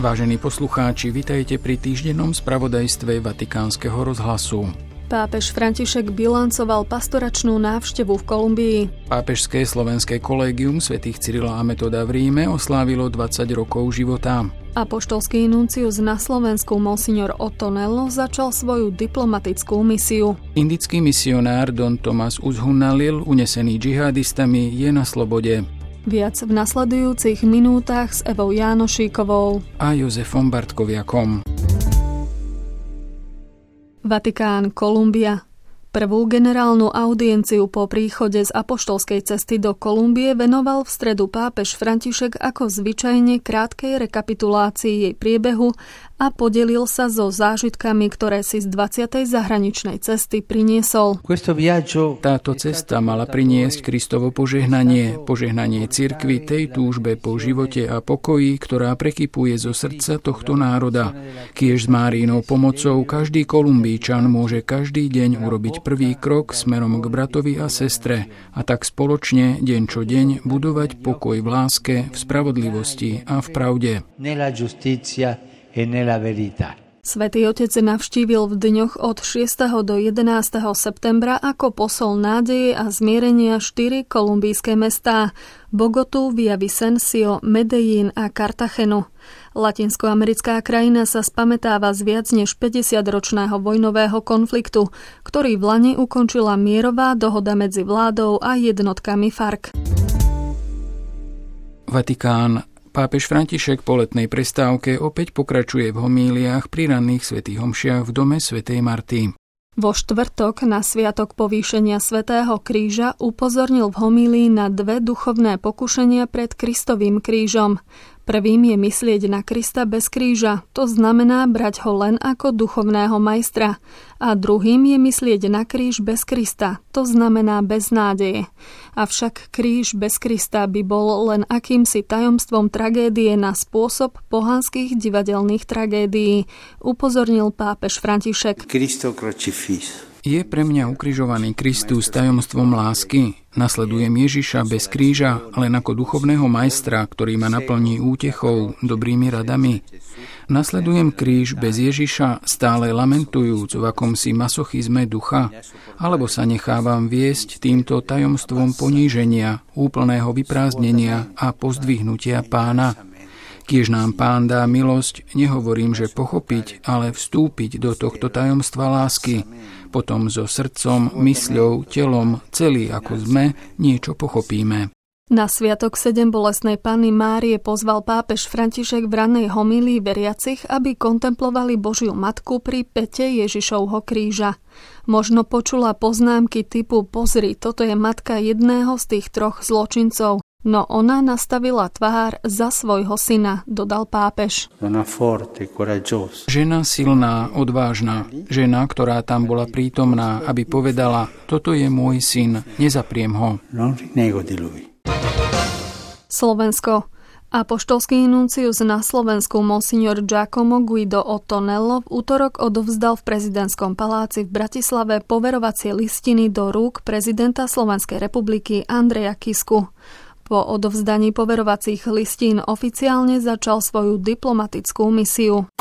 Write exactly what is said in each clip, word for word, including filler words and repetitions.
Vážení poslucháči, vitajte pri týždennom spravodajstve Vatikánskeho rozhlasu. Pápež František bilancoval pastoračnú návštevu v Kolumbii. Pápežské slovenské kolégium svätých Cyrila a Metoda v Ríme oslávilo dvadsať rokov života. Apoštolský nuncius na Slovensku monsignor Otto Nello začal svoju diplomatickú misiu. Indický misionár Don Thomas Uzhunnalil, unesený džihadistami, je na slobode. Viac v nasledujúcich minútach s Evou Jánošíkovou a Jozefom Bartkoviakom. Vatikán, Kolumbia. Prvú generálnu audienciu po príchode z apoštolskej cesty do Kolumbie venoval v stredu pápež František ako zvyčajne krátkej rekapitulácii jej priebehu a podelil sa so zážitkami, ktoré si z dvadsiatej zahraničnej cesty priniesol. Táto cesta mala priniesť Kristovo požehnanie, požehnanie cirkvi tej túžbe po živote a pokoji, ktorá prekypuje zo srdca tohto národa. Kiež s Máriinou pomocou každý Kolumbíčan môže každý deň urobiť prvý krok smerom k bratovi a sestre a tak spoločne deň čo deň budovať pokoj v láske, v spravodlivosti a v pravde. Svätý Otec navštívil v dňoch od šiesteho do jedenásteho septembra ako posol nádeje a zmierenia štyri kolumbijské mestá: Bogotu, Villavicencio, Medellín a Cartagenu. Latinskoamerická krajina sa spamätáva z viac než päťdesiatročného vojnového konfliktu, ktorý v lani ukončila mierová dohoda medzi vládou a jednotkami FARC. Vatikán. Pápež František po letnej prestávke opäť pokračuje v homíliách pri ranných svätých omšiach v dome svätej Marty. Vo štvrtok na sviatok povýšenia Svätého kríža upozornil v homílii na dve duchovné pokušenia pred Kristovým krížom. Prvým je myslieť na Krista bez kríža, to znamená brať ho len ako duchovného majstra. A druhým je myslieť na kríž bez Krista, to znamená bez nádeje. Avšak kríž bez Krista by bol len akýmsi tajomstvom tragédie na spôsob pohanských divadelných tragédií, upozornil pápež František. Je pre mňa ukrižovaný Kristus tajomstvom lásky. Nasledujem Ježiša bez kríža, len ako duchovného majstra, ktorý ma naplní útechou, dobrými radami. Nasledujem kríž bez Ježiša, stále lamentujúc v akomsi masochizme ducha, alebo sa nechávam viesť týmto tajomstvom poníženia, úplného vyprázdnenia a pozdvihnutia Pána. Kiež nám Pán dá milosť, nehovorím, že pochopiť, ale vstúpiť do tohto tajomstva lásky. Potom so srdcom, mysľou, telom, celý ako sme, niečo pochopíme. Na sviatok sedem bolestnej Panny Márie pozval pápež František v rannej homílii veriacich, aby kontemplovali Božiu Matku pri pete Ježišovho kríža. Možno počula poznámky typu pozri, toto je matka jedného z tých troch zločincov. No ona nastavila tvár za svojho syna, dodal pápež. Žena silná, odvážna, žena, ktorá tam bola prítomná, aby povedala, toto je môj syn, nezapriem ho. Slovensko. Apoštolský nuncius na Slovensku monsignor Giacomo Guido Otto Nello v útorok odovzdal v prezidentskom paláci v Bratislave poverovacie listiny do rúk prezidenta Slovenskej republiky Andreja Kisku. Po odovzdaní poverovacích listín oficiálne začal svoju diplomatickú misiu.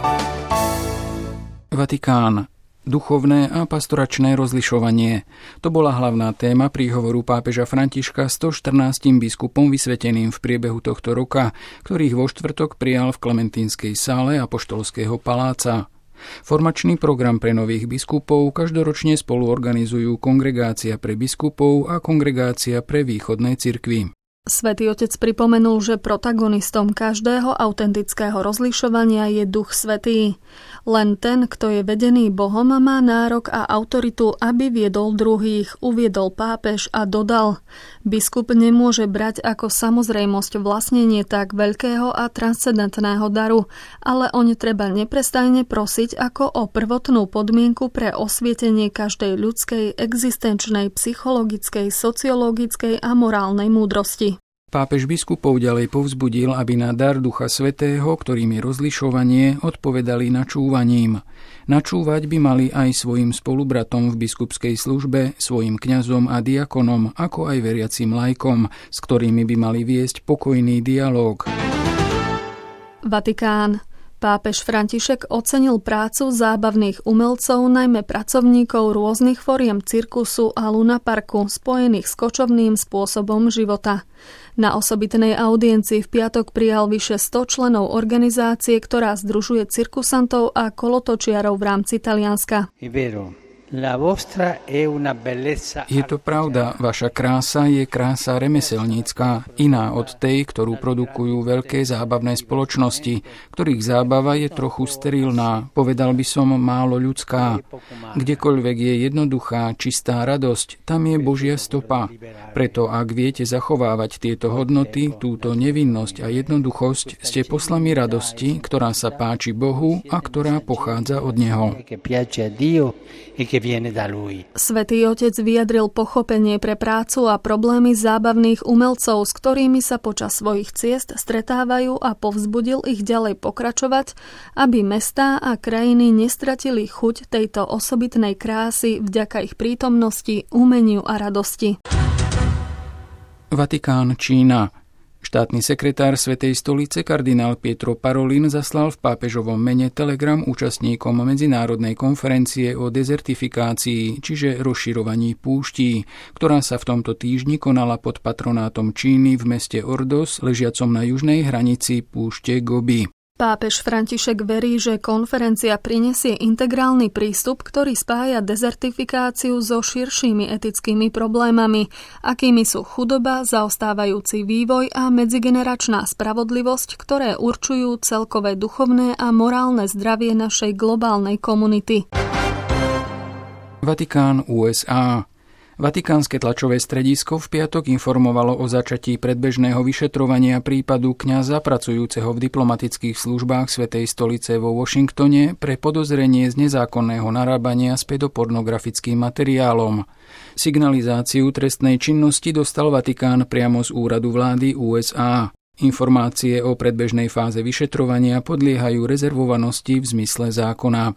Vatikán. Duchovné a pastoračné rozlišovanie. To bola hlavná téma príhovoru pápeža Františka stoštrnástim biskupom vysveteným v priebehu tohto roka, ktorých vo štvrtok prijal v Klementínskej sále Apoštolského paláca. Formačný program pre nových biskupov každoročne spolu organizujú Kongregácia pre biskupov a Kongregácia pre východné cirkvi. Svätý Otec pripomenul, že protagonistom každého autentického rozlišovania je Duch Svätý. Len ten, kto je vedený Bohom, má nárok a autoritu, aby viedol druhých, uviedol pápež a dodal: biskup nemôže brať ako samozrejmosť vlastnenie tak veľkého a transcendentného daru, ale oň treba neprestajne prosiť ako o prvotnú podmienku pre osvietenie každej ľudskej, existenčnej, psychologickej, sociologickej a morálnej múdrosti. Pápež biskupov ďalej povzbudil, aby na dar Ducha Svätého, ktorým je rozlišovanie, odpovedali načúvaním. Načúvať by mali aj svojim spolubratom v biskupskej službe, svojim kňazom a diakonom, ako aj veriacim laikom, s ktorými by mali viesť pokojný dialóg. Vatikán. Pápež František ocenil prácu zábavných umelcov, najmä pracovníkov rôznych foriem cirkusu a lunaparku, spojených s kočovným spôsobom života. Na osobitnej audiencii v piatok prijal vyše sto členov organizácie, ktorá združuje cirkusantov a kolotočiarov v rámci Talianska. Je to pravda, vaša krása je krása remeselnícka, iná od tej, ktorú produkujú veľké zábavné spoločnosti, ktorých zábava je trochu sterilná, povedal by som málo ľudská. Kdekoľvek je jednoduchá, čistá radosť, tam je Božia stopa. Preto ak viete zachovávať tieto hodnoty, túto nevinnosť a jednoduchosť, ste poslami radosti, ktorá sa páči Bohu a ktorá pochádza od Neho. Svätý Otec vyjadril pochopenie pre prácu a problémy zábavných umelcov, s ktorými sa počas svojich ciest stretávajú, a povzbudil ich ďalej pokračovať, aby mestá a krajiny nestratili chuť tejto osobitnej krásy vďaka ich prítomnosti, umeniu a radosti. Vatikán, Čína. Štátny sekretár Svätej stolice kardinál Pietro Parolin zaslal v pápežovom mene telegram účastníkom medzinárodnej konferencie o dezertifikácii, čiže rozširovaní púští, ktorá sa v tomto týždni konala pod patronátom Číny v meste Ordos, ležiacom na južnej hranici púšte Gobi. Pápež František verí, že konferencia prinesie integrálny prístup, ktorý spája dezertifikáciu so širšími etickými problémami, akými sú chudoba, zaostávajúci vývoj a medzigeneračná spravodlivosť, ktoré určujú celkové duchovné a morálne zdravie našej globálnej komunity. Vatikán, ú es á. Vatikánske tlačové stredisko v piatok informovalo o začatí predbežného vyšetrovania prípadu kňaza pracujúceho v diplomatických službách Svätej stolice vo Washingtone pre podozrenie z nezákonného narábania s pedopornografickým materiálom. Signalizáciu trestnej činnosti dostal Vatikán priamo z úradu vlády ú es á. Informácie o predbežnej fáze vyšetrovania podliehajú rezervovanosti v zmysle zákona.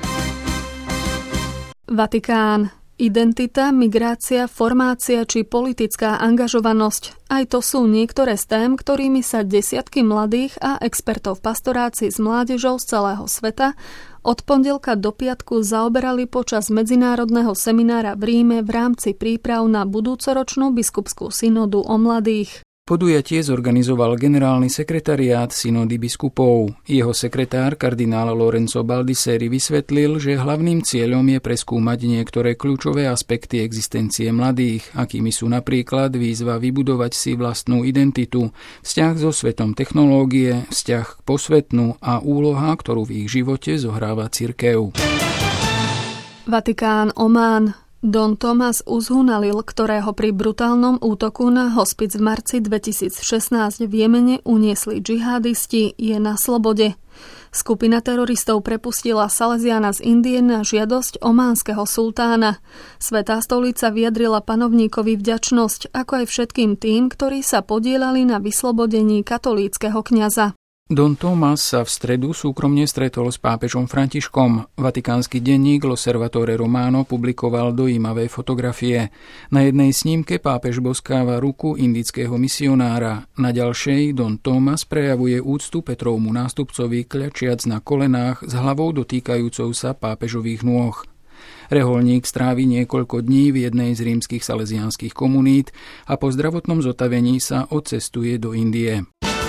Vatikán. Identita, migrácia, formácia či politická angažovanosť. Aj to sú niektoré z tém, ktorými sa desiatky mladých a expertov v pastorácii s mládežou z celého sveta od pondelka do piatku zaoberali počas medzinárodného seminára v Ríme v rámci príprav na budúcoročnú biskupskú synodu o mladých. Podujatie zorganizoval generálny sekretariát synody biskupov. Jeho sekretár kardinál Lorenzo Baldisseri vysvetlil, že hlavným cieľom je preskúmať niektoré kľúčové aspekty existencie mladých, akými sú napríklad výzva vybudovať si vlastnú identitu, vzťah so svetom technológie, vzťah k posvetnú a úloha, ktorú v ich živote zohráva cirkev. Vatikán, Omán. Don Tomás Uzhunalil, ktorého pri brutálnom útoku na hospic v marci dvetisícšestnásť v Jemene uniesli džihadisti, je na slobode. Skupina teroristov prepustila Salesiána z Indie na žiadosť ománskeho sultána. Svätá stolica vyjadrila panovníkovi vďačnosť, ako aj všetkým tým, ktorí sa podieľali na vyslobodení katolíckeho kňaza. Don Tomás sa v stredu súkromne stretol s pápežom Františkom. Vatikánsky denník L'Osservatore Romano publikoval dojímavé fotografie. Na jednej snímke pápež boskáva ruku indického misionára. Na ďalšej Don Tomás prejavuje úctu Petrovmu nástupcovi, kľačiac na kolenách s hlavou dotýkajúcou sa pápežových nôh. Reholník strávi niekoľko dní v jednej z rímskych salesiánskych komunít a po zdravotnom zotavení sa odcestuje do Indie.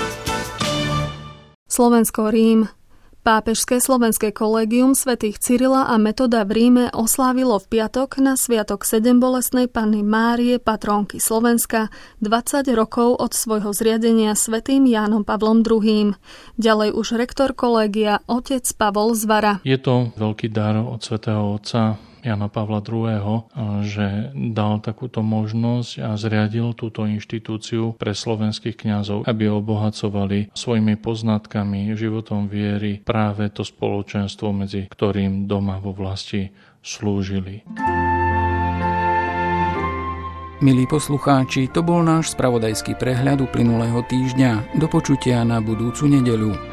Slovensko, Rím. Pápežské slovenské kolégium svätých Cyrila a Metoda v Ríme oslávilo v piatok na sviatok Sedembolestnej Panny Márie, patrónky Slovenska, dvadsať rokov od svojho zriadenia svätým Jánom Pavlom druhým. Ďalej už rektor kolégia otec Pavol Zvara. Je to veľký dar od svätého otca Jana Pavla druhého., že dal takúto možnosť a zriadil túto inštitúciu pre slovenských kňazov, aby obohacovali svojimi poznatkami, životom viery práve to spoločenstvo, medzi ktorým doma vo vlasti slúžili. Milí poslucháči, to bol náš spravodajský prehľad uplynulého týždňa. Do počutia na budúcu nedeľu.